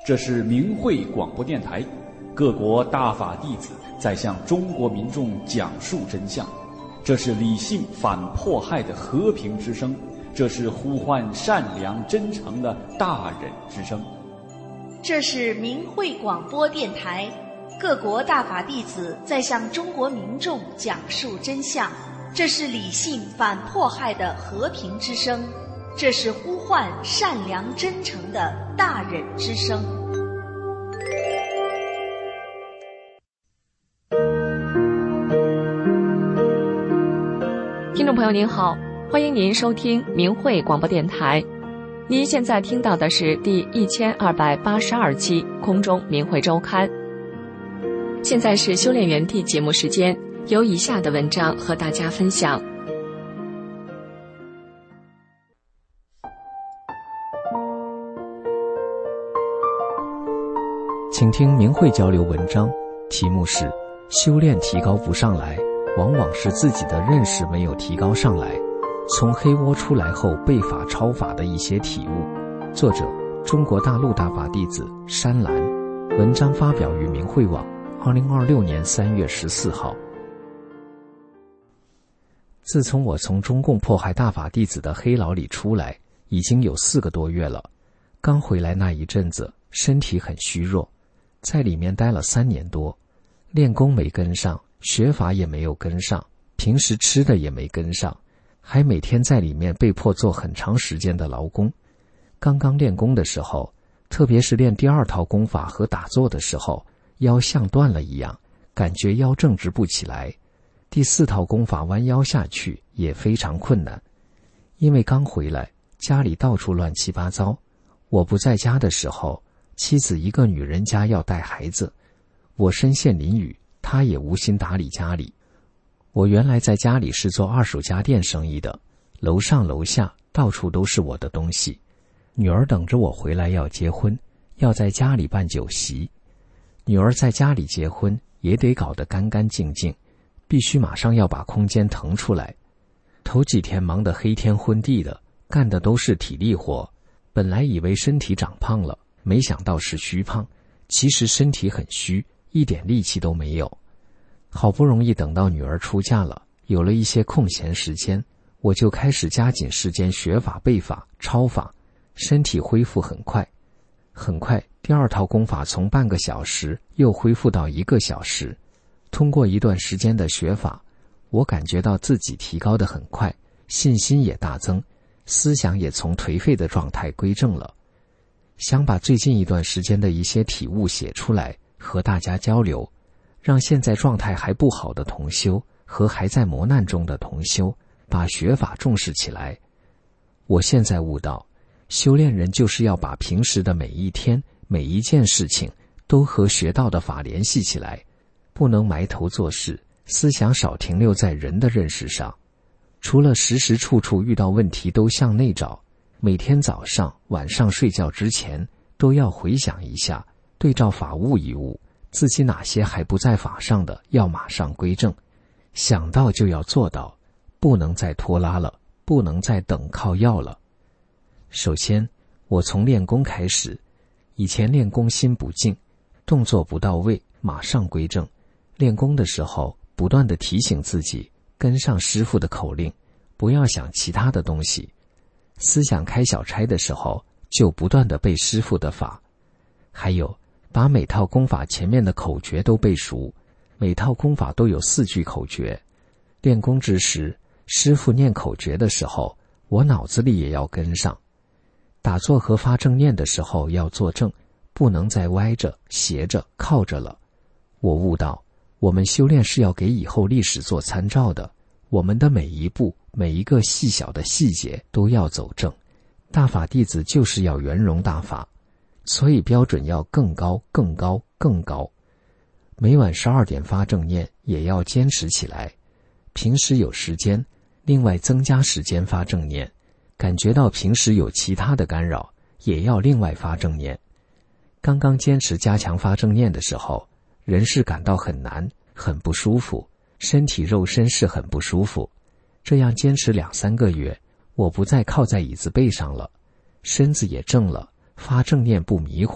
这是明慧广播电台，各国大法弟子在向中国民众讲述真相。这是理性反迫害的和平之声，这是呼唤善良真诚的大忍之声。 这是明慧广播电台，各国大法弟子在向中国民众讲述真相。这是理性反迫害的和平之声，这是呼唤善良真诚的大忍之声。 听众朋友您好，欢迎您收听明慧广播电台。您现在听到的是第1282期空中明慧周刊。现在是修炼园地节目时间，有以下的文章和大家分享。 请听明慧交流文章，题目是修炼提高不上来，往往是自己的认识没有提高上来，从黑窝出来后背法超法的一些体悟。作者中国大陆大法弟子山兰，文章发表于明慧网2026年3月14号。自从我从中共迫害大法弟子的黑牢里出来，已经有4个多月了。刚回来那一阵子，身体很虚弱，在里面待了3年多，练功没跟上，学法也没有跟上，平时吃的也没跟上，还每天在里面被迫做很长时间的劳工。刚刚练功的时候，特别是练第2套功法和打坐的时候，腰像断了一样，感觉腰正直不起来。第4套功法弯腰下去也非常困难。因为刚回来，家里到处乱七八糟，我不在家的时候，妻子一个女人家要带孩子，我身陷囹圄，她也无心打理家里。我原来在家里是做二手家电生意的，楼上楼下到处都是我的东西。女儿等着我回来要结婚，要在家里办酒席。女儿在家里结婚也得搞得干干净净，必须马上要把空间腾出来。头几天忙得黑天昏地的，干的都是体力活，本来以为身体长胖了，没想到是虚胖，其实身体很虚，一点力气都没有。好不容易等到女儿出嫁了，有了一些空闲时间，我就开始加紧时间学法背法抄法，身体恢复很快。很快第2套功法从半个小时又恢复到1个小时。通过一段时间的学法，我感觉到自己提高得很快，信心也大增，思想也从颓废的状态归正了。想把最近一段时间的一些体悟写出来和大家交流，让现在状态还不好的同修和还在磨难中的同修把学法重视起来。我现在悟到，修炼人就是要把平时的每一天每一件事情都和学到的法联系起来，不能埋头做事，思想少停留在人的认识上。除了时时处处遇到问题都向内找，每天早上晚上睡觉之前都要回想一下，对照法悟一悟，自己哪些还不在法上的要马上归正，想到就要做到，不能再拖拉了，不能再等靠要了。首先我从练功开始，以前练功心不静，动作不到位，马上归正。练功的时候不断地提醒自己跟上师父的口令，不要想其他的东西。思想开小差的时候就不断地背师父的法。还有把每套功法前面的口诀都背熟，每套功法都有4句口诀。练功之时，师父念口诀的时候，我脑子里也要跟上。打坐和发正念的时候要坐正，不能再歪着斜着靠着了。我悟到，我们修炼是要给以后历史做参照的，我们的每一步每一个细小的细节都要走正。大法弟子就是要圆融大法，所以标准要更高更高更高。每晚12点发正念也要坚持起来，平时有时间另外增加时间发正念，感觉到平时有其他的干扰也要另外发正念。刚刚坚持加强发正念的时候，人是感到很难很不舒服，身体肉身是很不舒服。这样坚持2-3个月，我不再靠在椅子背上了，身子也正了，发正念不迷糊了，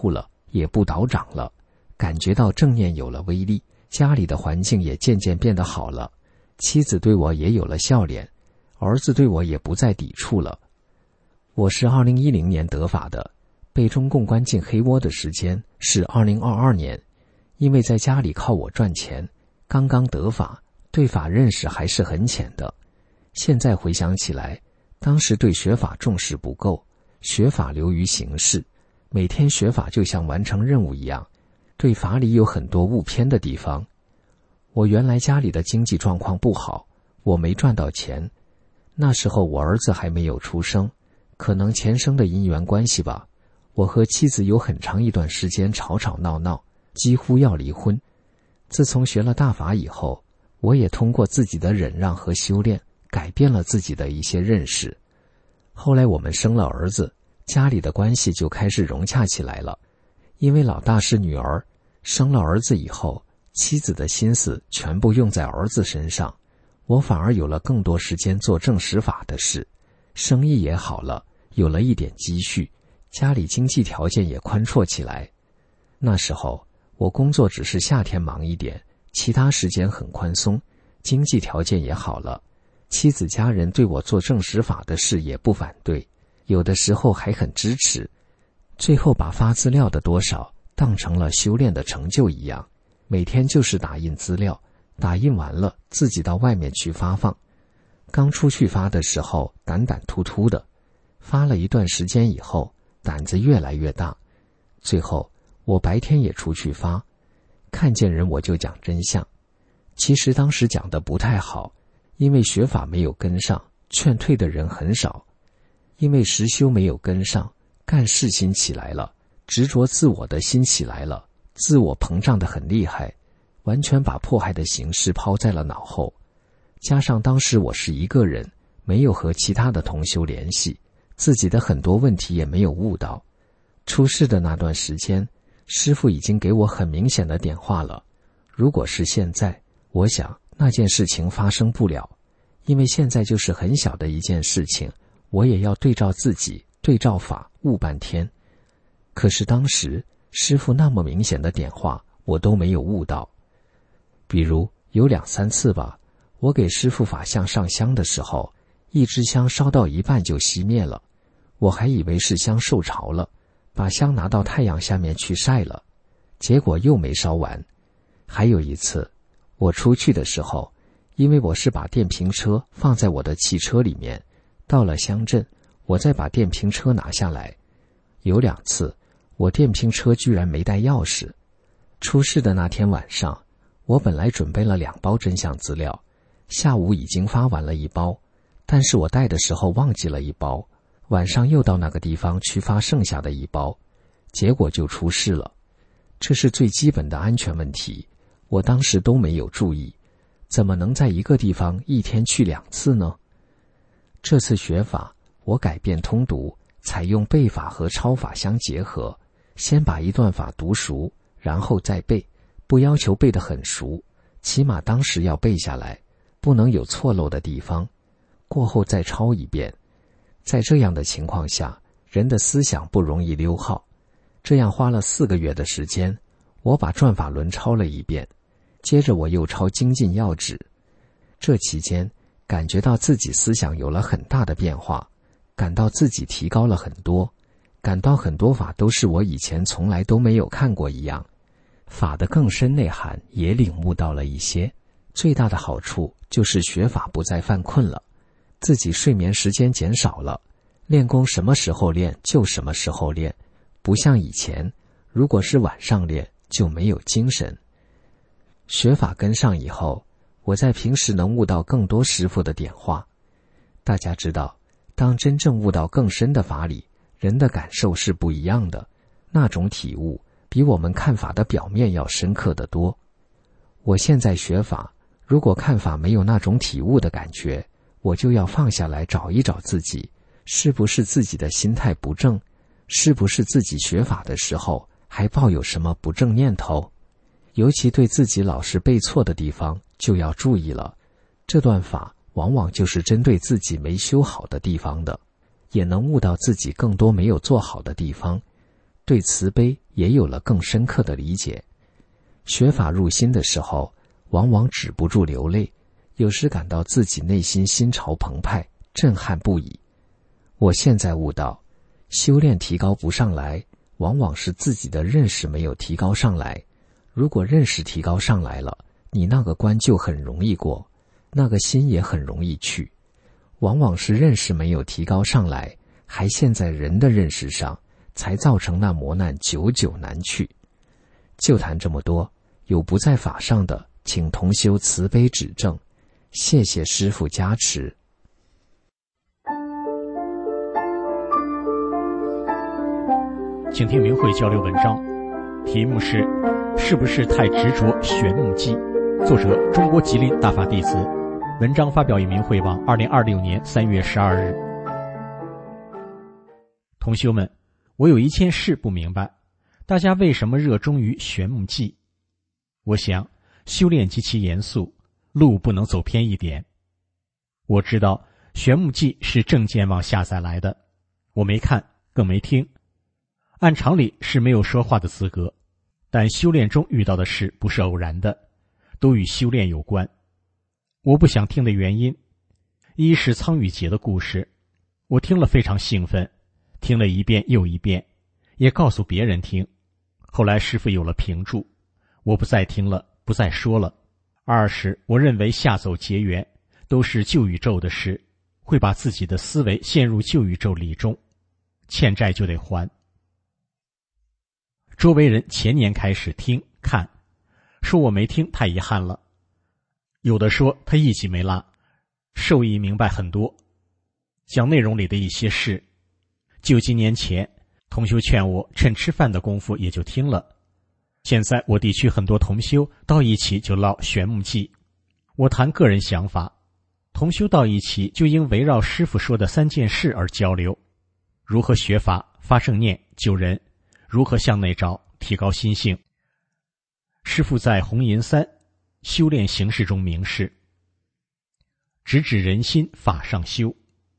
也不倒长了，感觉到正念有了威力，家里的环境也渐渐变得好了，妻子对我也有了笑脸，儿子对我也不再抵触了。我是2010年得法的，被中共关进黑窝的时间是2022年，因为在家里靠我赚钱，刚刚得法，对法认识还是很浅的。现在回想起来，当时对学法重视不够，学法流于形式，每天学法就像完成任务一样，对法理有很多误偏的地方。我原来家里的经济状况不好，我没赚到钱，那时候我儿子还没有出生，可能前生的因缘关系吧，我和妻子有很长一段时间吵吵闹闹，几乎要离婚。自从学了大法以后，我也通过自己的忍让和修炼，改变了自己的一些认识。后来我们生了儿子，家里的关系就开始融洽起来了。因为老大是女儿，生了儿子以后，妻子的心思全部用在儿子身上，我反而有了更多时间做正实法的事，生意也好了，有了一点积蓄，家里经济条件也宽绰起来。那时候我工作只是夏天忙一点，其他时间很宽松，经济条件也好了，妻子家人对我做正实法的事也不反对，有的时候还很支持。最后把发资料的多少当成了修炼的成就一样，每天就是打印资料，打印完了自己到外面去发放。刚出去发的时候胆突突的，发了一段时间以后胆子越来越大，最后我白天也出去发，看见人我就讲真相。其实当时讲的不太好，因为学法没有跟上，劝退的人很少。因为实修没有跟上，干事心起来了，执着自我的心起来了，自我膨胀得很厉害，完全把迫害的形式抛在了脑后。加上当时我是一个人，没有和其他的同修联系，自己的很多问题也没有悟到。出事的那段时间，师父已经给我很明显的点化了。如果是现在，我想那件事情发生不了，因为现在就是很小的一件事情，我也要对照自己，对照法，悟半天。可是当时师父那么明显的点化，我都没有悟到。比如有2-3次吧，我给师父法像上香的时候，一支香烧到一半就熄灭了，我还以为是香受潮了，把香拿到太阳下面去晒了，结果又没烧完。还有一次，我出去的时候，因为我是把电瓶车放在我的汽车里面，到了乡镇，我再把电瓶车拿下来。有2次，我电瓶车居然没带钥匙。出事的那天晚上，我本来准备了2包真相资料，下午已经发完了1包，但是我带的时候忘记了1包，晚上又到那个地方去发剩下的1包，结果就出事了。这是最基本的安全问题，我当时都没有注意，怎么能在一个地方一天去2次呢？这次学法，我改变通读，采用背法和抄法相结合，先把一段法读熟，然后再背，不要求背得很熟，起码当时要背下来，不能有错漏的地方，过后再抄一遍。在这样的情况下，人的思想不容易溜号。这样花了4个月的时间，我把转法轮抄了1遍，接着我又抄精进要旨。这期间感觉到自己思想有了很大的变化，感到自己提高了很多，感到很多法都是我以前从来都没有看过一样，法的更深内涵也领悟到了一些。最大的好处就是学法不再犯困了，自己睡眠时间减少了，练功什么时候练就什么时候练，不像以前，如果是晚上练就没有精神。学法跟上以后，我在平时能悟到更多师父的点化。大家知道，当真正悟到更深的法理，人的感受是不一样的，那种体悟比我们看法的表面要深刻得多。我现在学法，如果看法没有那种体悟的感觉，我就要放下来找一找自己，是不是自己的心态不正，是不是自己学法的时候还抱有什么不正念头。尤其对自己老是背错的地方就要注意了，这段法往往就是针对自己没修好的地方的，也能悟到自己更多没有做好的地方。 对慈悲也有了更深刻的理解。学法入心的时候，往往止不住流泪，有时感到自己内心心潮澎湃，震撼不已。我现在悟到，修炼提高不上来，往往是自己的认识没有提高上来。如果认识提高上来了，你那个关就很容易过，那个心也很容易去。往往是认识没有提高上来，还陷在人的认识上，才造成那磨难久久难去。就谈这么多，有不在法上的，请同修慈悲指正，谢谢师父加持。 请听明慧交流文章，题目是不是太执着玄木记？作者中国吉林大法弟子。文章发表于明慧网2026年3月12日。同修们，我有一件事不明白，大家为什么热衷于玄木记？我想修炼极其严肃，路不能走偏一点。我知道玄木记是证件网下载来的，我没看更没听，按常理是没有说话的资格，但修炼中遇到的事不是偶然的，都与修炼有关。我不想听的原因，一是苍羽劫的故事，我听了非常兴奋，听了一遍又一遍，也告诉别人听。后来师父有了评注，我不再听了，不再说了。二是我认为下走结缘都是旧宇宙的事，会把自己的思维陷入旧宇宙里中，欠债就得还。周围人前年开始听看，说我没听太遗憾了，有的说他一集没落，受益明白很多，讲内容里的一些事。就几年前同修劝我趁吃饭的功夫也就听了，现在我地区很多同修到一起就唠玄木记。我谈个人想法，同修到一起就应围绕师父说的3件事而交流：如何学法、发正念、救人，如何向内找、提高心性。师父在红银3修炼形式中明示，直指人心，法上修。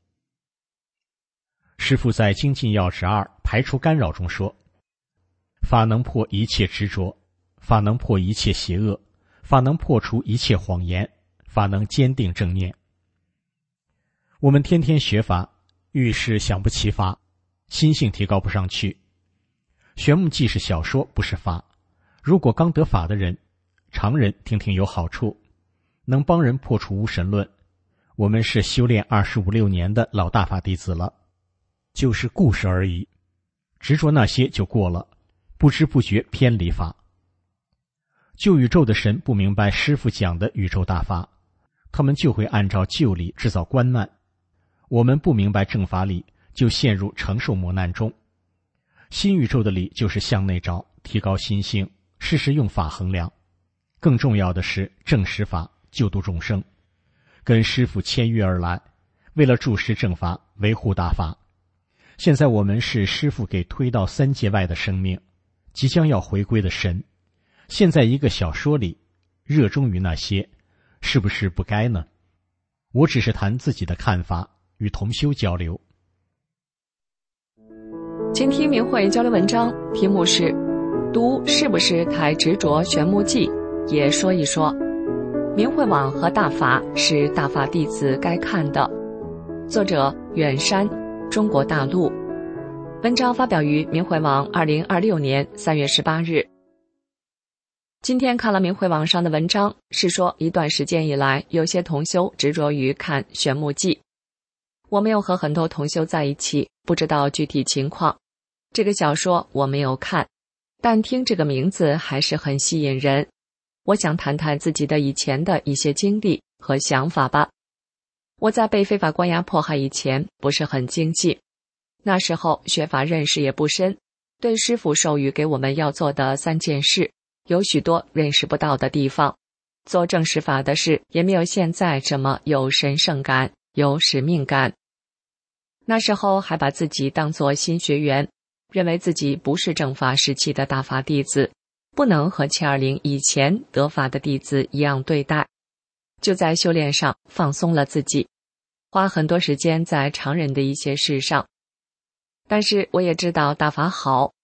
师父在精进要旨2排除干扰中说，法能破一切执着，法能破一切邪恶，法能破除一切谎言，法能坚定正念。我们天天学法，遇事想不起法，心性提高不上去。玄木记是小说，不是法。如果刚得法的人，常人听听有好处，能帮人破除无神论。我们是修炼25、26年的老大法弟子了，就是故事而已，执着那些就过了，不知不觉偏离法。旧宇宙的神不明白师父讲的宇宙大法，他们就会按照旧理制造关难。我们不明白正法理，就陷入承受磨难中。新宇宙的理就是向内找，提高心性，事事用法衡量。更重要的是正实法，救度众生。跟师父签约而来，为了注释正法，维护大法。现在我们是师父给推到3界外的生命，即将要回归的神。现在一个小说里热衷于那些，是不是不该呢？我只是谈自己的看法，与同修交流。 请听明慧交流文章，题目是读是不是太执着玄木记，也说一说明慧网和大法是大法弟子该看的。作者远山，中国大陆。文章发表于明慧网2026年3月18日。今天看了明慧网上的文章，是说一段时间以来，有些同修执着于看玄木记。我没有和很多同修在一起，不知道具体情况。这个小说我没有看，但听这个名字还是很吸引人。我想谈谈自己的以前的一些经历和想法吧。我在被非法关押迫害以前不是很精进，那时候学法认识也不深，对师父授予给我们要做的3件事有许多认识不到的地方，做正实法的事也没有现在这么有神圣感，有使命感。那时候还把自己当作新学员，认为自己不是正法时期的大法弟子，不能和720以前得法的弟子一样对待，就在修炼上放松了自己，花很多时间在常人的一些事上。但是我也知道大法好，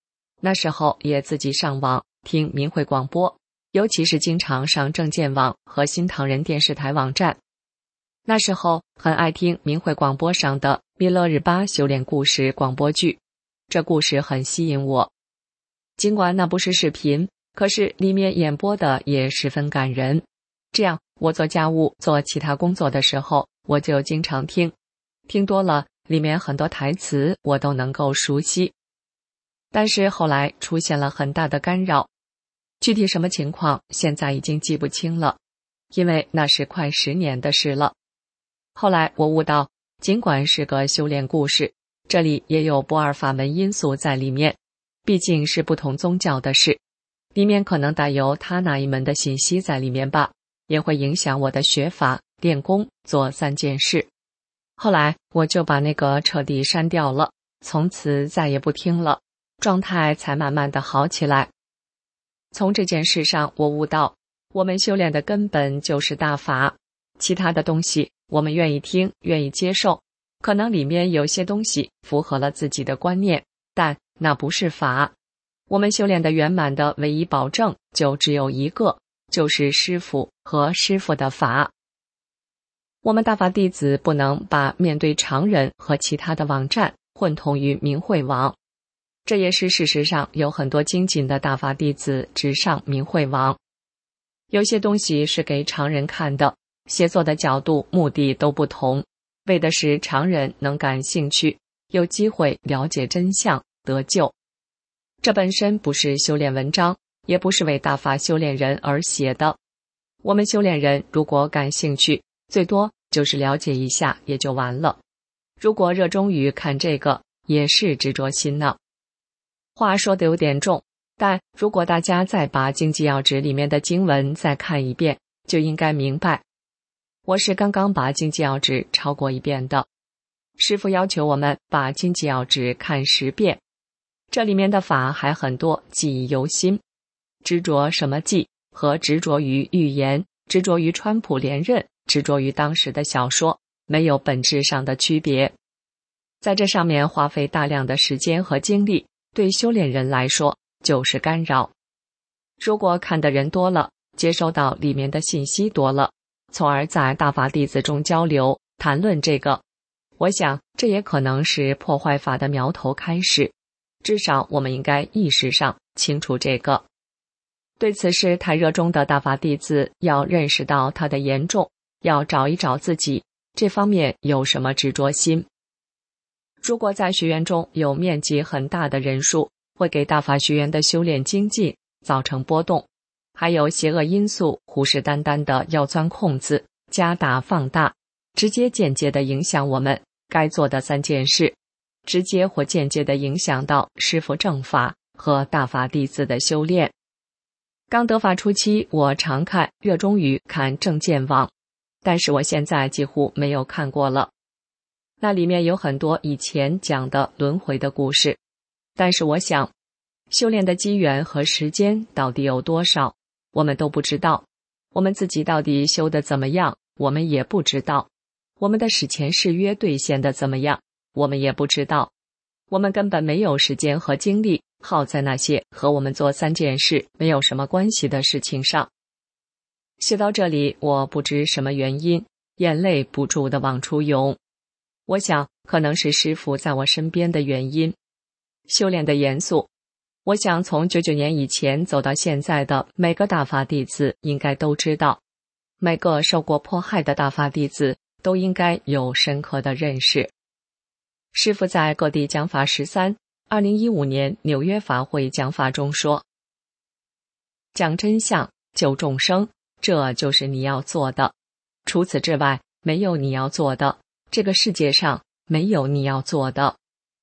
那时候也自己上网听明慧广播，尤其是经常上正见网和新唐人电视台网站。那时候很爱听明慧广播上的弥勒日巴修炼故事广播剧，这故事很吸引我。尽管那不是视频，可是里面演播的也十分感人。这样我做家务做其他工作的时候，我就经常听多了，里面很多台词我都能够熟悉。但是后来出现了很大的干扰，具体什么情况现在已经记不清了，因为那是快10年的事了。后来我悟到，尽管是个修炼故事，这里也有不二法门因素在里面，毕竟是不同宗教的事，里面可能带有他那一门的信息在里面吧，也会影响我的学法、练功、做3件事。后来我就把那个彻底删掉了，从此再也不听了，状态才慢慢的好起来。从这件事上我悟到，我们修炼的根本就是大法，其他的东西我们愿意听，愿意接受，可能里面有些东西符合了自己的观念，但那不是法。我们修炼的圆满的唯一保证就只有一个，就是师父和师父的法。我们大法弟子不能把面对常人和其他的网站混同于明慧网，这也是事实上有很多精进的大法弟子只上明慧网。有些东西是给常人看的，写作的角度目的都不同，为的是常人能感兴趣，有机会了解真相，得救。这本身不是修炼文章，也不是为大法修炼人而写的。我们修炼人如果感兴趣，最多就是了解一下也就完了。如果热衷于看这个，也是执着心呢。话说得有点重，但如果大家再把经济要旨里面的经文再看一遍，就应该明白。我是刚刚把经济要旨抄过一遍的，师父要求我们把经济要旨看10遍，这里面的法还很多，记忆犹新。执着什么记，和执着于预言，执着于川普连任，执着于当时的小说，没有本质上的区别。在这上面花费大量的时间和精力，对修炼人来说就是干扰。如果看的人多了，接收到里面的信息多了，从而在大法弟子中交流谈论这个，我想这也可能是破坏法的苗头开始，至少我们应该意识上清楚这个。对此事太热衷的大法弟子要认识到它的严重，要找一找自己这方面有什么执着心。如果在学员中有面积很大的人数，会给大法学员的修炼精进造成波动，还有邪恶因素虎视眈眈的要钻空子，加大放大，直接间接地影响我们该做的3件事，直接或间接地影响到师父正法和大法弟子的修炼。刚得法初期，我常看，热衷于看正见网，但是我现在几乎没有看过了。那里面有很多以前讲的轮回的故事，但是我想，修炼的机缘和时间到底有多少，我们都不知道。我们自己到底修得怎么样，我们也不知道。我们的史前誓约兑现得怎么样，我们也不知道。我们根本没有时间和精力耗在那些和我们做3件事没有什么关系的事情上。写到这里，我不知什么原因，眼泪不住地往出涌。我想可能是师父在我身边的原因。修炼的严肃，我想从99年以前走到现在的每个大法弟子应该都知道，每个受过迫害的大法弟子都应该有深刻的认识。师父在各地讲法13 2015年纽约法会讲法中说，讲真相，救众生，这就是你要做的，除此之外没有你要做的，这个世界上没有你要做的。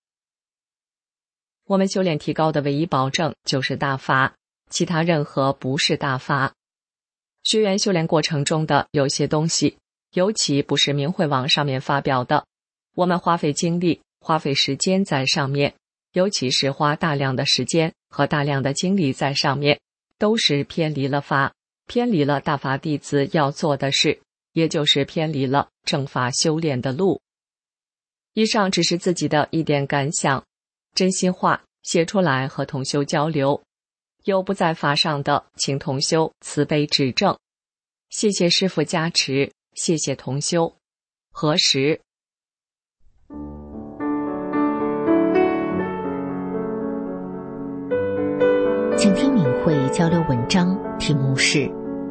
我们修炼提高的唯一保证就是大法，其他任何不是大法。学员修炼过程中的有些东西，尤其不是明慧网上面发表的，我们花费精力、花费时间在上面，尤其是花大量的时间和大量的精力在上面，都是偏离了法，偏离了大法弟子要做的事，也就是偏离了正法修炼的路。以上只是自己的一点感想，真心话写出来和同修交流。有不在法上的，请同修慈悲指正。谢谢师父加持，谢谢同修。何时？ 请听明慧交流文章，题目是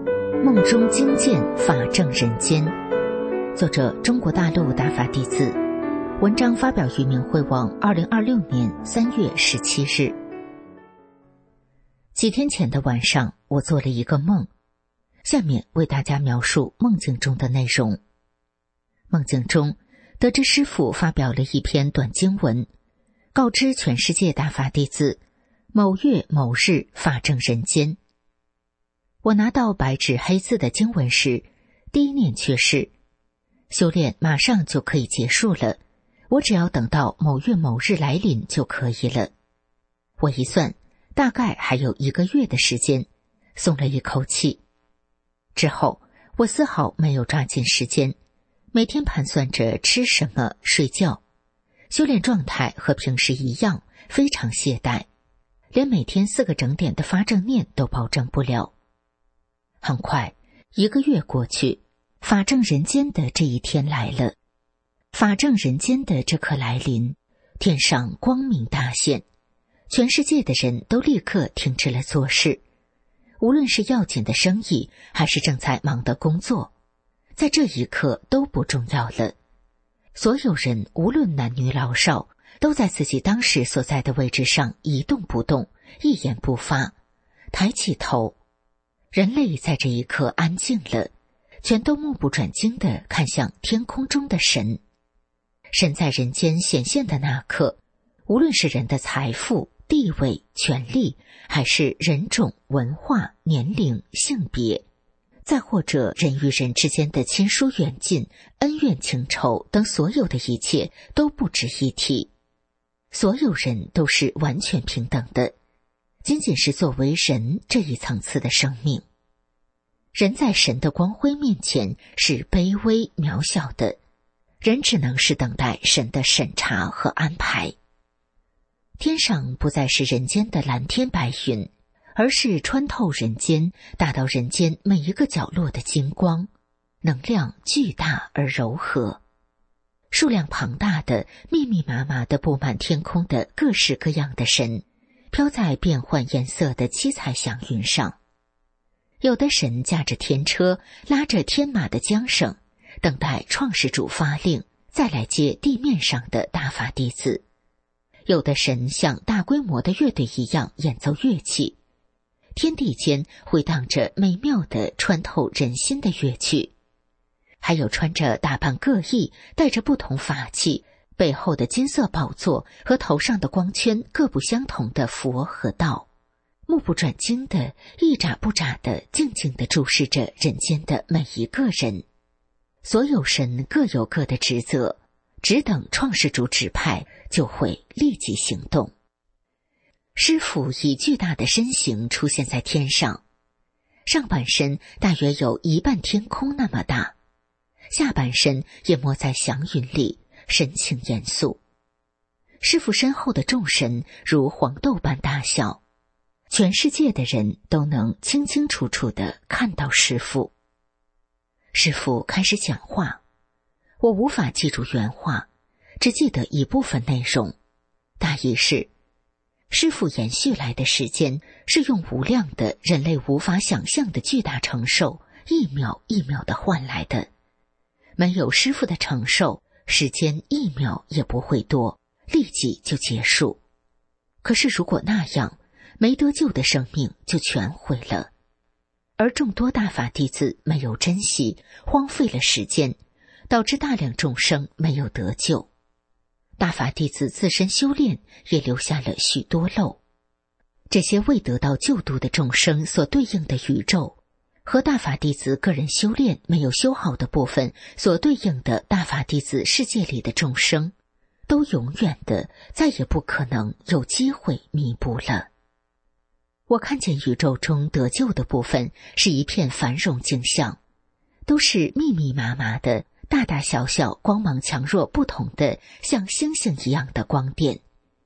《梦中惊见法正人间》，作者中国大陆大法弟子。文章发表于明慧网2026年3月17日。几天前的晚上，我做了一个梦，下面为大家描述梦境中的内容。梦境中，得知师父发表了一篇短经文，告知全世界大法弟子某月某日法正人间。我拿到白纸黑字的经文时，第一念却是修炼马上就可以结束了，我只要等到某月某日来临就可以了。我一算，大概还有1个月的时间，松了一口气。之后我丝毫没有抓紧时间，每天盘算着吃什么睡觉，修炼状态和平时一样，非常懈怠，连每天4个整点的发正念都保证不了。很快1个月过去，法正人间的这一天来了。法正人间的这刻来临，天上光明大现，全世界的人都立刻停止了做事，无论是要紧的生意还是正在忙的工作，在这一刻都不重要了。所有人无论男女老少，都在自己当时所在的位置上一动不动，一言不发，抬起头。人类在这一刻安静了，全都目不转睛地看向天空中的神。神在人间显现的那刻，无论是人的财富、地位、权力，还是人种、文化、年龄、性别，再或者人与人之间的亲疏远近、恩怨情仇等所有的一切都不值一提。所有人都是完全平等的，仅仅是作为人这一层次的生命。人在神的光辉面前是卑微渺小的，人只能是等待神的审查和安排。天上不再是人间的蓝天白云，而是穿透人间，打到人间每一个角落的金光，能量巨大而柔和。数量庞大的、密密麻麻的布满天空的各式各样的神，飘在变换颜色的七彩祥云上。有的神驾着天车，拉着天马的缰绳，等待创世主发令，再来接地面上的大法弟子。有的神像大规模的乐队一样演奏乐器，天地间回荡着美妙的穿透人心的乐曲。还有穿着打扮各异、带着不同法器、背后的金色宝座和头上的光圈各不相同的佛和道，目不转睛的、一眨不眨的静静地注视着人间的每一个人。所有神各有各的职责，只等创世主指派，就会立即行动。师父以巨大的身形出现在天上，上半身大约有1半天空那么大，下半身淹没在祥云里，神情严肃。师父身后的众神如黄豆般大小，全世界的人都能清清楚楚地看到师父。师父开始讲话，我无法记住原话，只记得一部分内容，大意是：师父延续来的时间是用无量的人类无法想象的巨大承受，一秒一秒地换来的。没有师父的承受，时间1秒也不会多，立即就结束。可是如果那样，没得救的生命就全毁了。而众多大法弟子没有珍惜，荒废了时间，导致大量众生没有得救。大法弟子自身修炼也留下了许多漏。这些未得到救度的众生所对应的宇宙，和大法弟子个人修炼没有修好的部分所对应的大法弟子世界里的众生，都永远的再也不可能有机会弥补了。我看见宇宙中得救的部分是一片繁荣景象，都是密密麻麻的大大小小光芒强弱不同的像星星一样的光点，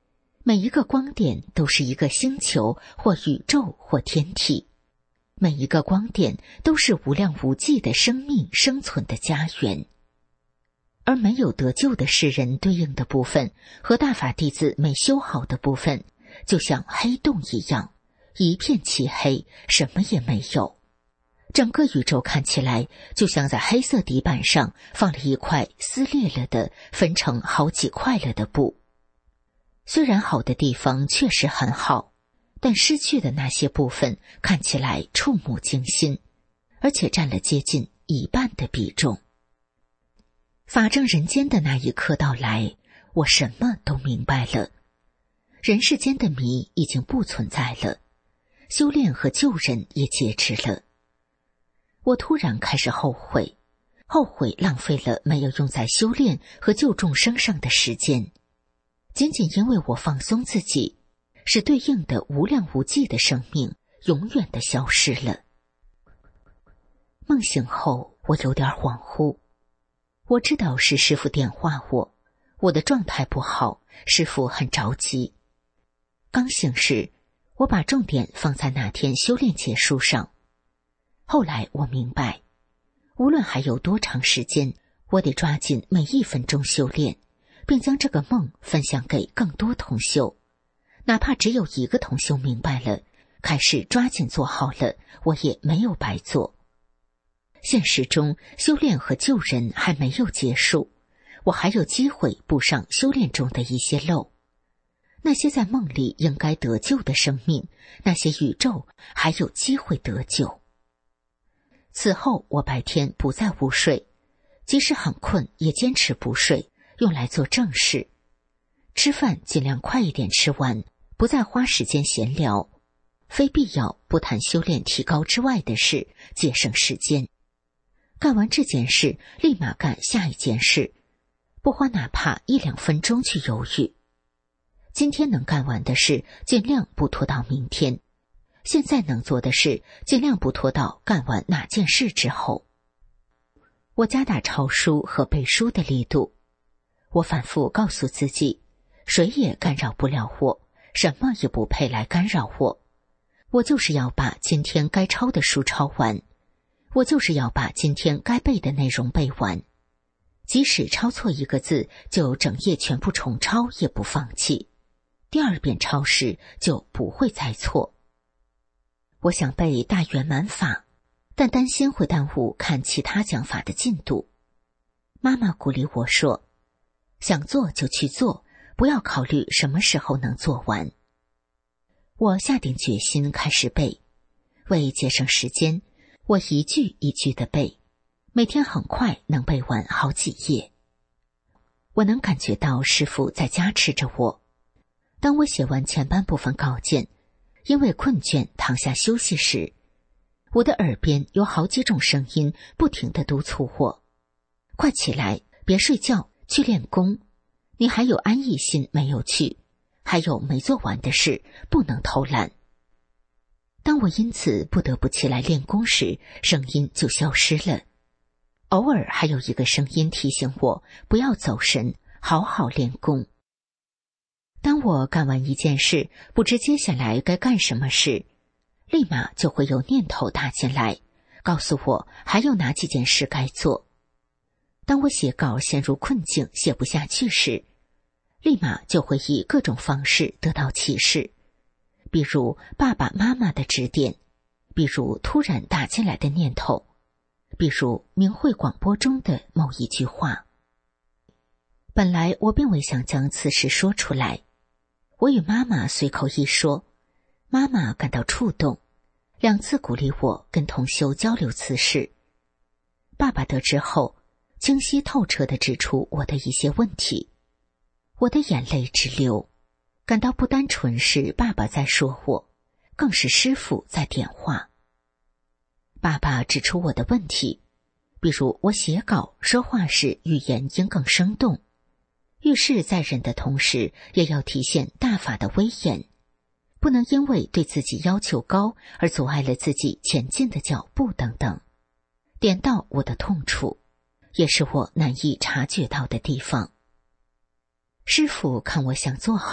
每一个光点都是一个星球或宇宙或天体，每一个光点都是无量无际的生命生存的家园。而没有得救的世人对应的部分和大法弟子没修好的部分，就像黑洞一样，一片漆黑，什么也没有。整个宇宙看起来就像在黑色底板上放了一块撕裂了的分成好几块了的布。虽然好的地方确实很好，但失去的那些部分看起来触目惊心，而且占了接近一半的比重。法正人间的那一刻到来，我什么都明白了。人世间的谜已经不存在了，修炼和救人也截止了。我突然开始后悔浪费了没有用在修炼和救众生上的时间，仅仅因为我放松自己，使对应的无量无际的生命永远的消失了。梦醒后，我有点恍惚。我知道是师父电话我的状态不好，师父很着急。刚醒时，我把重点放在那天修炼结束上。后来我明白，无论还有多长时间，我得抓紧每一分钟修炼，并将这个梦分享给更多同修。哪怕只有一个同修明白了，开始抓紧做好了，我也没有白做。现实中，修炼和救人还没有结束，我还有机会补上修炼中的一些漏。那些在梦里应该得救的生命，那些宇宙还有机会得救。此后我白天不再午睡，即使很困也坚持不睡，用来做正事。吃饭尽量快一点吃完，不再花时间闲聊，非必要不谈修炼提高之外的事，节省时间。干完这件事，立马干下一件事，不花哪怕1-2分钟去犹豫。今天能干完的事，尽量不拖到明天。现在能做的事，尽量不拖到干完哪件事之后。我加大抄书和背书的力度。我反复告诉自己，谁也干扰不了我，什么也不配来干扰我。我就是要把今天该抄的书抄完，我就是要把今天该背的内容背完。即使抄错一个字，就整页全部重抄也不放弃。第2遍抄时就不会再错。我想背大圆满法，但担心会耽误看其他讲法的进度。妈妈鼓励我说，想做就去做，不要考虑什么时候能做完。我下定决心开始背，为节省时间，我一句一句地背，每天很快能背完好几页。我能感觉到师父在加持着我。当我写完前半部分稿件，因为困倦躺下休息时，我的耳边有好几种声音不停地督促我，快起来，别睡觉，去练功，你还有安逸心没有去，还有没做完的事，不能偷懒。当我因此不得不起来练功时，声音就消失了。偶尔还有一个声音提醒我不要走神，好好练功。当我干完一件事，不知接下来该干什么时，立马就会有念头打进来，告诉我还有哪几件事该做。当我写稿陷入困境，写不下去时，立马就会以各种方式得到启示，比如爸爸妈妈的指点，比如突然打进来的念头，比如明慧广播中的某一句话。本来我并未想将此事说出来，我与妈妈随口一说，妈妈感到触动，2次鼓励我跟同修交流此事。爸爸得知后，清晰透彻地指出我的一些问题，我的眼泪直流，感到不单纯是爸爸在说我，更是师父在点化。爸爸指出我的问题，比如我写稿说话时语言应更生动，遇事在人的同时也要体现大法的威严，不能因为对自己要求高而阻碍了自己前进的脚步等等，点到我的痛处，也是我难以察觉到的地方。师父看我想做好，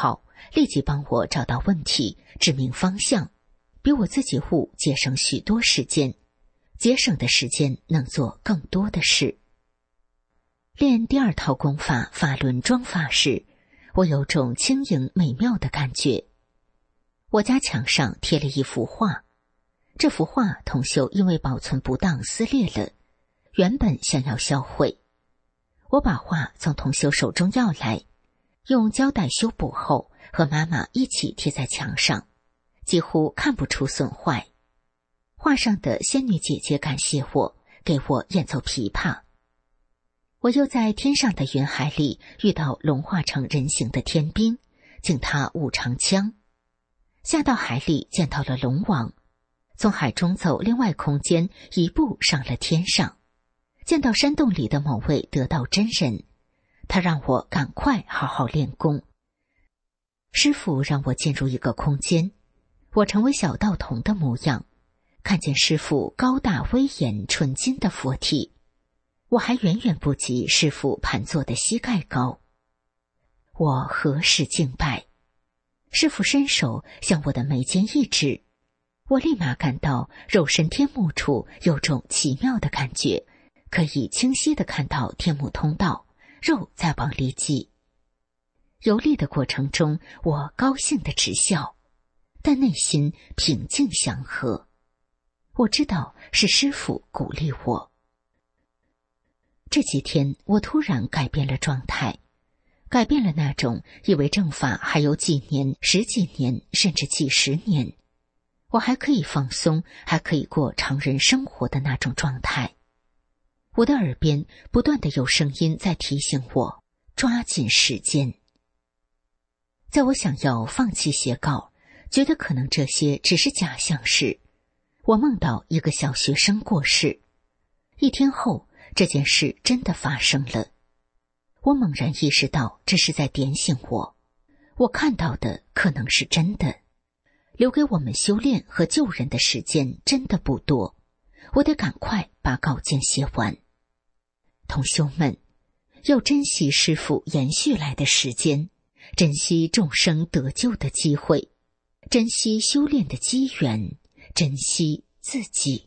立即帮我找到问题，指明方向，比我自己悟节省许多时间，节省的时间能做更多的事。练第二套功法法轮桩法时，我有种轻盈美妙的感觉。我家墙上贴了一幅画，这幅画同修因为保存不当撕裂了，原本想要销毁。我把画从同修手中要来，用胶带修补后，和妈妈一起贴在墙上，几乎看不出损坏。画上的仙女姐姐感谢我，给我演奏琵琶。我又在天上的云海里遇到龙化成人形的天兵，敬他舞长枪。下到海里见到了龙王，从海中走另外空间一步上了天上，见到山洞里的某位得道真人，他让我赶快好好练功。师父让我进入一个空间，我成为小道童的模样，看见师父高大威严纯金的佛体，我还远远不及师父盘坐的膝盖高。我合十敬拜，师父伸手向我的眉间一指，我立马感到肉身天目处有种奇妙的感觉，可以清晰地看到天目通道，肉在往里挤。游历的过程中，我高兴地直笑，但内心平静祥和。我知道是师父鼓励我。这几天我突然改变了状态，改变了那种以为正法还有几年、十几年甚至几十年，我还可以放松，还可以过常人生活的那种状态。我的耳边不断地有声音在提醒我抓紧时间。在我想要放弃写稿，觉得可能这些只是假象时，我梦到一个小学生过世。一天后，这件事真的发生了。我猛然意识到这是在点醒我，我看到的可能是真的。留给我们修炼和救人的时间真的不多，我得赶快把稿件写完。同修们，要珍惜师父延续来的时间，珍惜众生得救的机会，珍惜修炼的机缘，珍惜自己。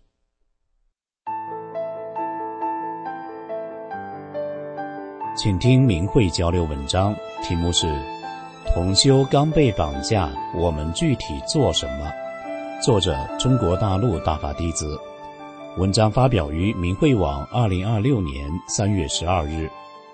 请听明慧交流文章，题目是同修刚被绑架，我们具体做什么？作者中国大陆大法弟子。文章发表于明慧网2026年3月12日。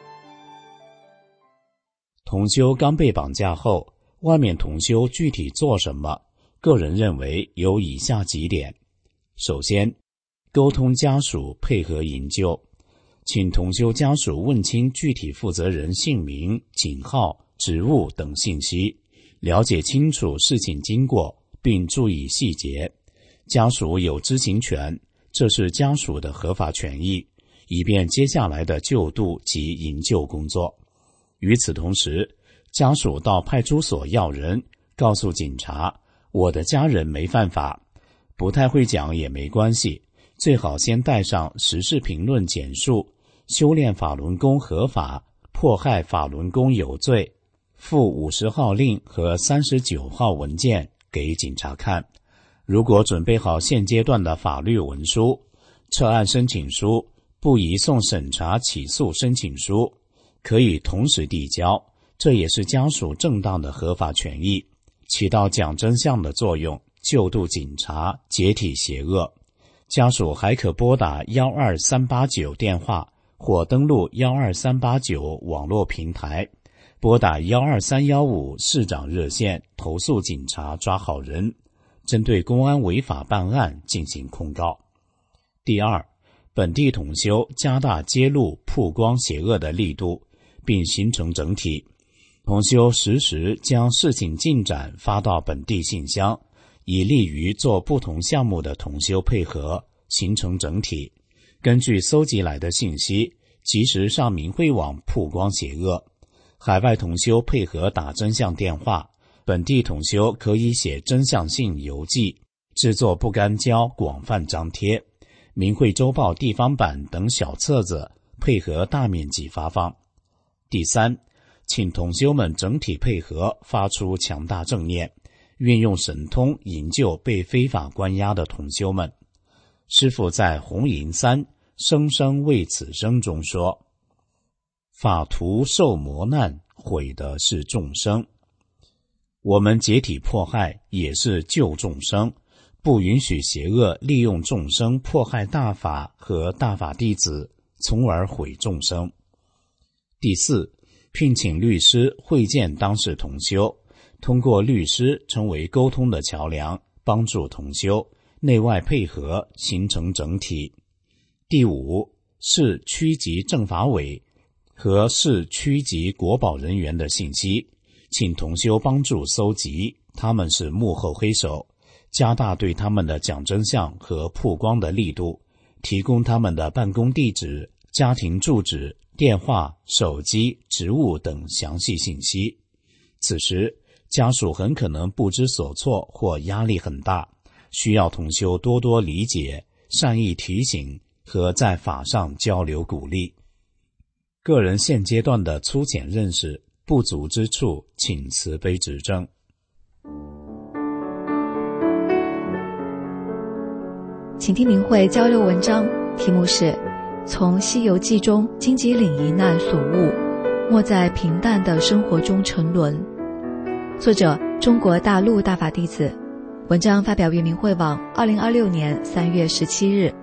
同修刚被绑架后，外面同修具体做什么？个人认为有以下几点。首先，沟通家属配合营救，请同修家属问清具体负责人姓名、警号、职务等信息，了解清楚事情经过，并注意细节。家属有知情权，这是家属的合法权益，以便接下来的救度及营救工作。与此同时，家属到派出所要人，告诉警察，我的家人没犯法，不太会讲也没关系，最好先带上时事评论简述，修炼法轮功合法，迫害法轮功有罪，附50号令和39号文件给警察看。如果准备好现阶段的法律文书、撤案申请书、不移送审查起诉申请书，可以同时递交，这也是家属正当的合法权益，起到讲真相的作用，救度警察，解体邪恶。家属还可拨打12389电话，或登录12389网络平台，拨打12315市长热线投诉警察抓好人，针对公安违法办案进行控告。第二，本地同修加大揭露曝光邪恶的力度，并形成整体。同修实时将事情进展发到本地信箱，以利于做不同项目的同修配合，形成整体。根据搜集来的信息，及时上明慧网曝光邪恶。海外同修配合打真相电话，本地同修可以写真相性邮寄，制作不干胶广泛张贴，明慧周报地方版等小册子，配合大面积发放。第三， 请同修们整体配合，发出强大正念，运用神通营救被非法关押的同修们。师父在红银3生生为此生中说，法徒受磨难，毁的是众生。我们解体迫害也是救众生，不允许邪恶利用众生迫害大法和大法弟子，从而毁众生。第4，聘请律师会见当事同修，通过律师成为沟通的桥梁，帮助同修内外配合，形成整体。第5，市区级政法委和市区级国保人员的信息，请同修帮助搜集，他们是幕后黑手，加大对他们的讲真相和曝光的力度，提供他们的办公地址、家庭住址、电话、手机、职务等详细信息。此时家属很可能不知所措或压力很大，需要同修多多理解、善意提醒和在法上交流鼓励。个人现阶段的粗浅认识不足之处，请慈悲指正。 请听明慧交流文章，题目是从西游记中荆棘岭一难所悟，莫在平淡的生活中沉沦。作者中国大陆大法弟子，文章发表于明慧网2026年3月17日。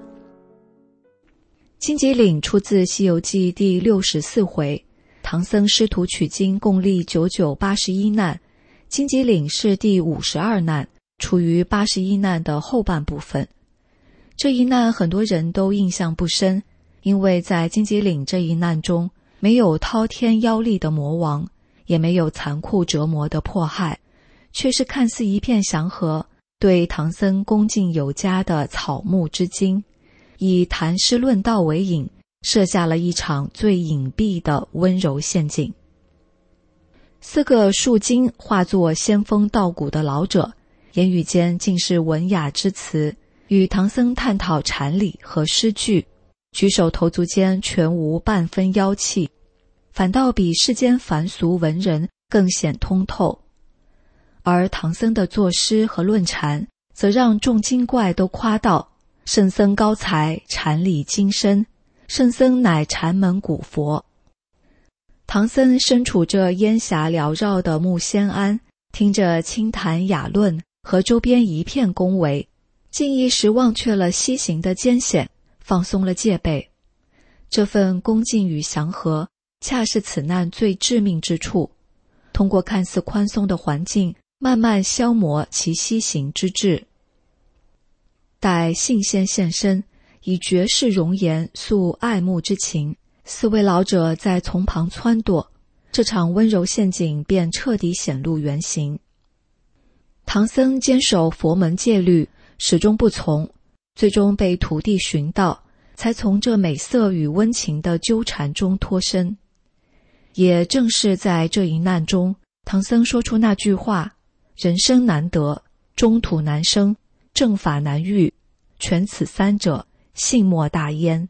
荆棘岭出自西游记第64回，唐僧师徒取经共历9981难，荆棘岭是第52难，处于81难的后半部分。这一难很多人都印象不深，因为在荆棘岭这一难中，没有滔天妖力的魔王，也没有残酷折磨的迫害，却是看似一片祥和，对唐僧恭敬有加的草木之精，以谈诗论道为引，设下了一场最隐蔽的温柔陷阱。4个树精化作仙风道骨的老者，言语间尽是文雅之词，与唐僧探讨禅理和诗句，举手投足间全无半分妖气，反倒比世间凡俗文人更显通透。而唐僧的作诗和论禅，则让众精怪都夸道圣僧高才，禅理精深，圣僧乃禅门古佛。唐僧身处这烟霞缭绕的木仙庵，听着清谈雅论和周边一片恭维，竟一时忘却了西行的艰险，放松了戒备。这份恭敬与祥和，恰是此难最致命之处，通过看似宽松的环境，慢慢消磨其西行之志。待信仙现身，以绝世容颜诉爱慕之情，4位老者在从旁撺掇，这场温柔陷阱便彻底显露原形。唐僧坚守佛门戒律，始终不从，最终被徒弟寻到，才从这美色与温情的纠缠中脱身。也正是在这一难中，唐僧说出那句话：人生难得，中土难生，正法难遇，全此3者，幸莫大焉。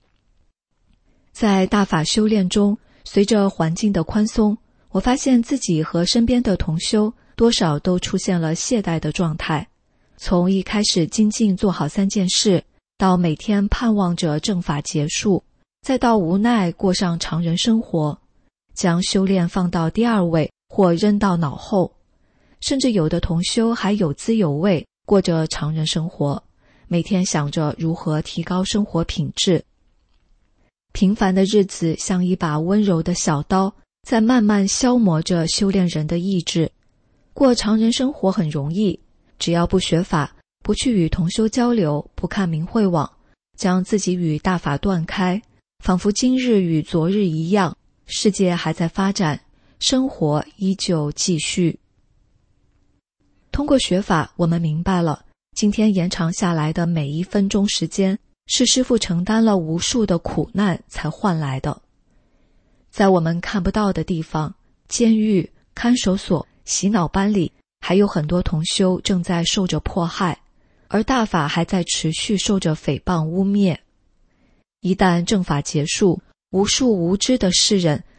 在大法修炼中，随着环境的宽松，我发现自己和身边的同修多少都出现了懈怠的状态。从一开始精进做好3件事，到每天盼望着正法结束，再到无奈过上常人生活，将修炼放到第2位或扔到脑后，甚至有的同修还有滋有味，过着常人生活，每天想着如何提高生活品质。平凡的日子像一把温柔的小刀，在慢慢消磨着修炼人的意志。过常人生活很容易，只要不学法，不去与同修交流，不看明慧网，将自己与大法断开，仿佛今日与昨日一样，世界还在发展，生活依旧继续。通过学法，我们明白了，今天延长下来的每1分钟时间，是师父承担了无数的苦难才换来的。在我们看不到的地方，监狱、看守所、洗脑班里，还有很多同修正在受着迫害，而大法还在持续受着诽谤污蔑。一旦正法结束，无数无知的世人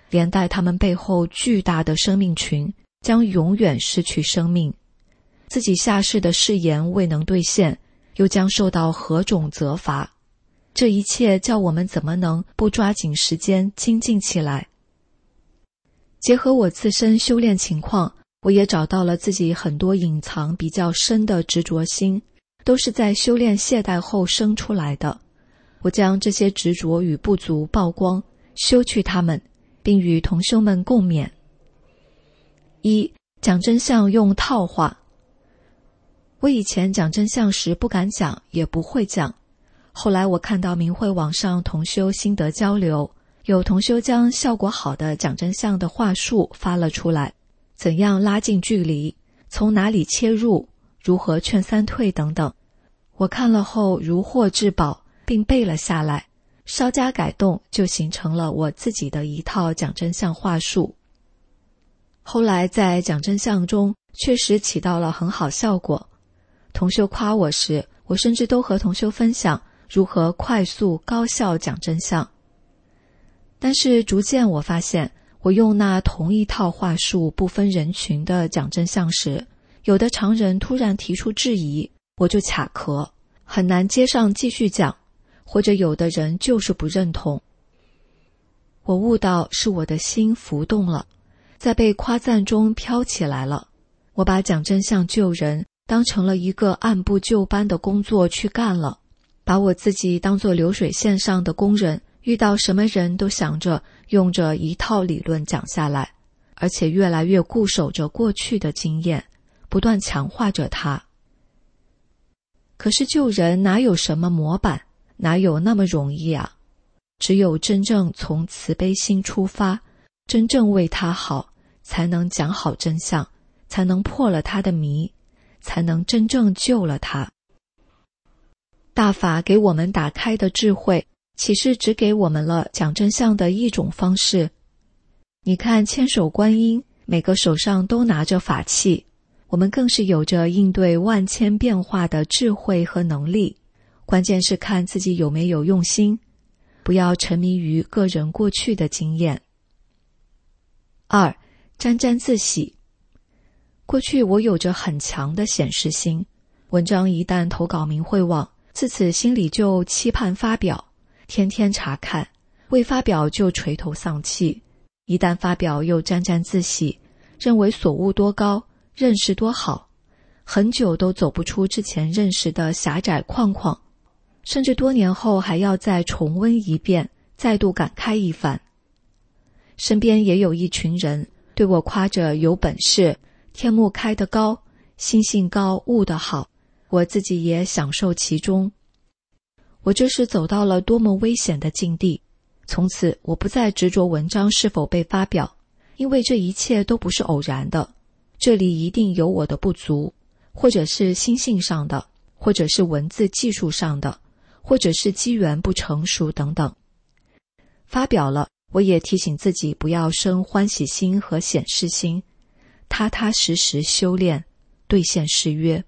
连带他们背后巨大的生命群将永远失去生命。自己下世的誓言未能兑现，又将受到何种责罚？这一切叫我们怎么能不抓紧时间精进起来？结合我自身修炼情况，我也找到了自己很多隐藏比较深的执着心，都是在修炼懈怠后生出来的。我将这些执着与不足曝光，修去它们，并与同修们共勉。一、讲真相用套话。我以前讲真相时不敢讲，也不会讲。后来我看到明慧网上同修心得交流，有同修将效果好的讲真相的话术发了出来，怎样拉近距离，从哪里切入，如何劝三退等等。我看了后如获至宝，并背了下来，稍加改动就形成了我自己的一套讲真相话术。后来在讲真相中确实起到了很好效果。同修夸我时，我甚至都和同修分享如何快速高效讲真相。但是逐渐我发现，我用那同一套话术不分人群的讲真相时，有的常人突然提出质疑，我就卡壳，很难接上继续讲，或者有的人就是不认同。我悟到是我的心浮动了，在被夸赞中飘起来了。我把讲真相救人当成了一个按部就班的工作去干了，把我自己当作流水线上的工人，遇到什么人都想着用着一套理论讲下来，而且越来越固守着过去的经验，不断强化着它。可是救人哪有什么模板，哪有那么容易啊？只有真正从慈悲心出发，真正为他好，才能讲好真相，才能破了他的迷，才能真正救了他。大法给我们打开的智慧，岂是只给我们了讲真相的一种方式？你看千手观音，每个手上都拿着法器，我们更是有着应对万千变化的智慧和能力。关键是看自己有没有用心，不要沉迷于个人过去的经验。二、沾沾自喜。过去我有着很强的显示心，文章一旦投稿明慧网，自此心里就期盼发表，天天查看，未发表就垂头丧气，一旦发表又沾沾自喜，认为所悟多高，认识多好，很久都走不出之前认识的狭窄框框，甚至多年后还要再重温一遍，再度感慨一番。身边也有一群人对我夸着有本事，天目开得高，心性高，悟得好，我自己也享受其中。我这是走到了多么危险的境地！从此我不再执着文章是否被发表，因为这一切都不是偶然的，这里一定有我的不足，或者是心性上的，或者是文字技术上的，或者是机缘不成熟等等。发表了，我也提醒自己不要生欢喜心和显示心，踏踏实实修炼，兑现誓约。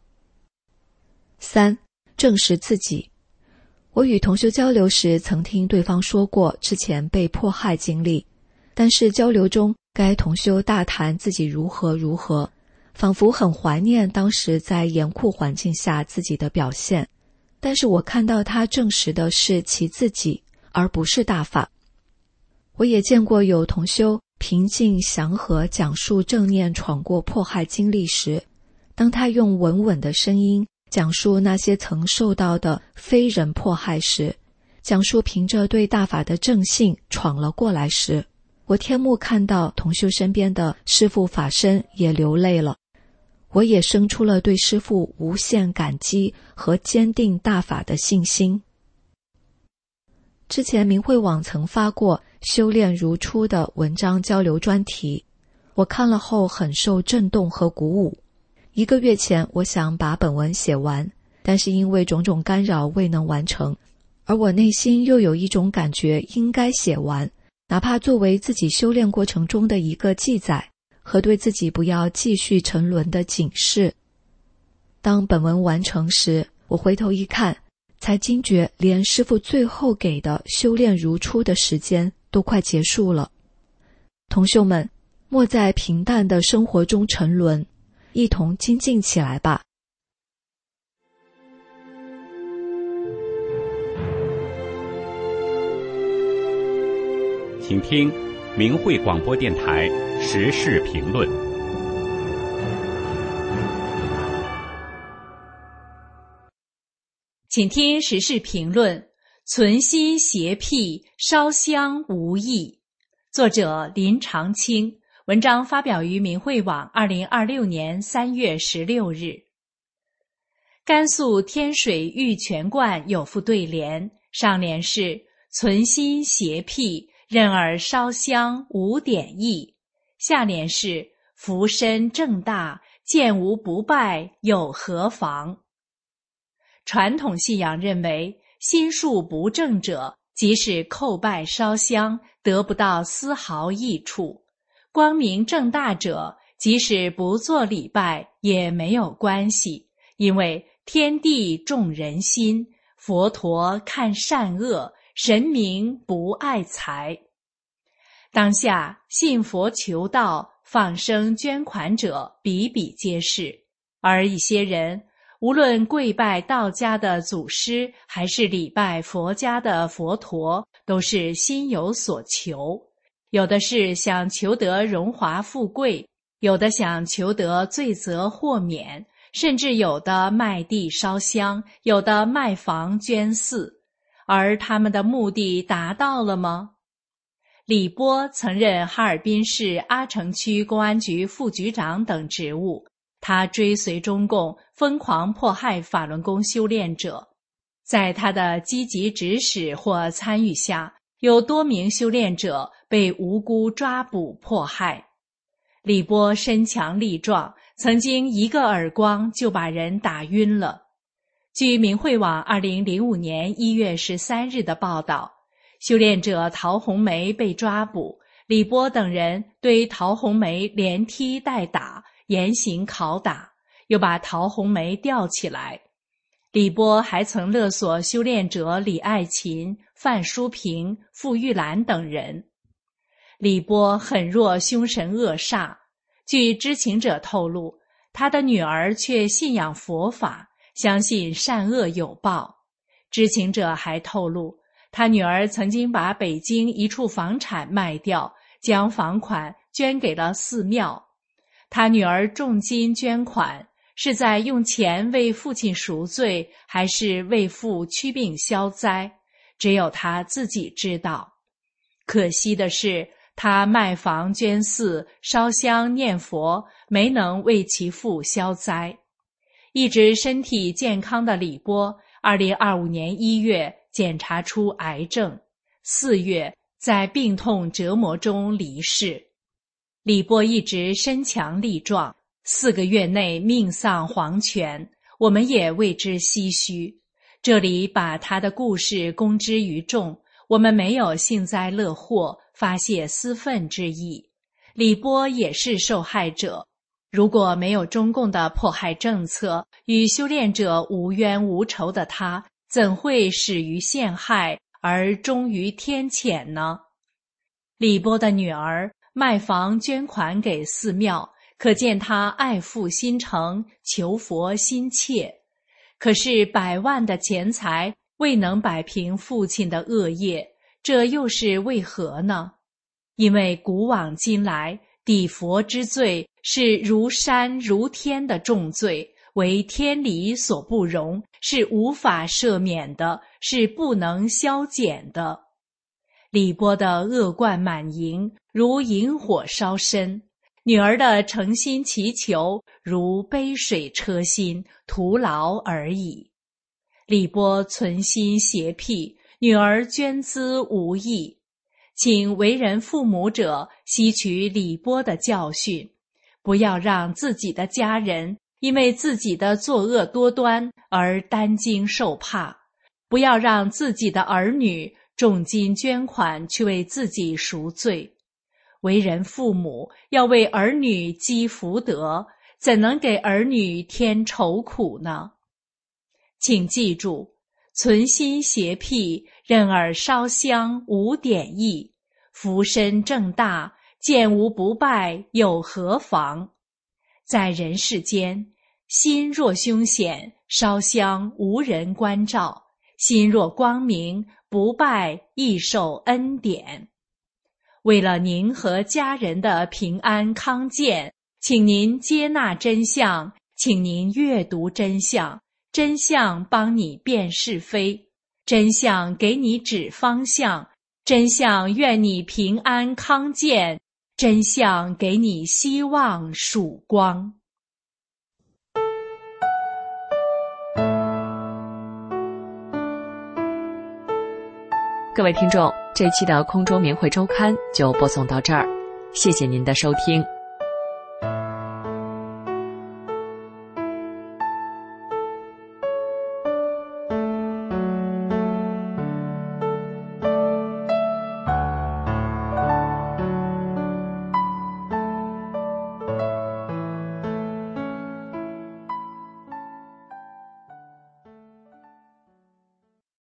三、证实自己。我与同修交流时曾听对方说过之前被迫害经历，但是交流中该同修大谈自己如何，仿佛很怀念当时在严酷环境下自己的表现，但是我看到他证实的是其自己，而不是大法。我也见过有同修平静祥和讲述正念闯过迫害经历时，当他用稳稳的声音讲述那些曾受到的非人迫害时，讲述凭着对大法的正信闯了过来时，我天目看到同修身边的师父法身也流泪了，我也生出了对师父无限感激和坚定大法的信心。之前明慧网曾发过修炼如初的文章交流专题，我看了后很受震动和鼓舞。1个月前我想把本文写完，但是因为种种干扰未能完成，而我内心又有一种感觉应该写完，哪怕作为自己修炼过程中的一个记载和对自己不要继续沉沦的警示。当本文完成时，我回头一看，才惊觉连师父最后给的修炼如初的时间都快结束了。 同修们，莫在平淡的生活中沉沦，一同精进起来吧。 请听明慧广播电台时事评论。 请听时事评论：存心邪僻，烧香无益。作者林长青，文章发表于明慧网2026年3月16日。甘肃天水玉泉观有副对联，上联是存心邪僻，任尔烧香无点意，下联是福身正大，见无不拜有何妨。传统信仰认为，心术不正者，即使叩拜烧香，得不到丝毫益处；光明正大者，即使不做礼拜，也没有关系，因为天地重人心，佛陀看善恶，神明不爱财。当下信佛求道、放生捐款者比比皆是，而一些人无论跪拜道家的祖师，还是礼拜佛家的佛陀，都是心有所求。有的是想求得荣华富贵，有的想求得罪责豁免，甚至有的卖地烧香，有的卖房捐寺。而他们的目的达到了吗？李波曾任哈尔滨市阿城区公安局副局长等职务，他追随中共，疯狂迫害法轮功修炼者。在他的积极指使或参与下，有多名修炼者被无辜抓捕迫害。李波身强力壮，曾经一个耳光就把人打晕了。据明慧网2005年1月13日的报道，修炼者陶红梅被抓捕，李波等人对陶红梅连踢带打，严刑拷打，又把陶红梅吊起来。李波还曾勒索修炼者李爱琴、范淑平、傅玉兰等人。李波很若凶神恶煞，据知情者透露，他的女儿却信仰佛法，相信善恶有报。知情者还透露，他女儿曾经把北京一处房产卖掉，将房款捐给了寺庙。他女儿重金捐款，是在用钱为父亲赎罪，还是为父驱病消灾？只有他自己知道。可惜的是，他卖房捐寺，烧香念佛，没能为其父消灾。一直身体健康的李波，2025年1月检查出癌症，4月在病痛折磨中离世。李波一直身强力壮，4个月内命丧黄泉，我们也为之唏嘘。这里把他的故事公之于众，我们没有幸灾乐祸、发泄私愤之意。李波也是受害者，如果没有中共的迫害政策，与修炼者无冤无仇的他，怎会始于陷害而终于天谴呢？李波的女儿卖房捐款给寺庙，可见他爱父心诚，求佛心切。可是100万的钱财未能摆平父亲的恶业，这又是为何呢？因为古往今来，抵佛之罪是如山如天的重罪，为天理所不容，是无法赦免的，是不能消减的。李波的恶贯满盈，如引火烧身；女儿的诚心祈求，如杯水车薪，徒劳而已。李波存心邪僻，女儿捐资无益。请为人父母者吸取李波的教训，不要让自己的家人因为自己的作恶多端而担惊受怕，不要让自己的儿女重金捐款去为自己赎罪。为人父母要为儿女积福德，怎能给儿女添愁苦呢？请记住，存心邪僻，任尔烧香无点意，福身正大， 见无不败有何妨？在人世间，心若凶险，烧香无人关照；心若光明，不败亦受恩典。为了您和家人的平安康健，请您接纳真相，请您阅读真相，真相帮你辨是非，真相给你指方向，真相愿你平安康健，真相给你希望曙光。 各位听众，这期的空中明慧周刊就播送到这儿，谢谢您的收听。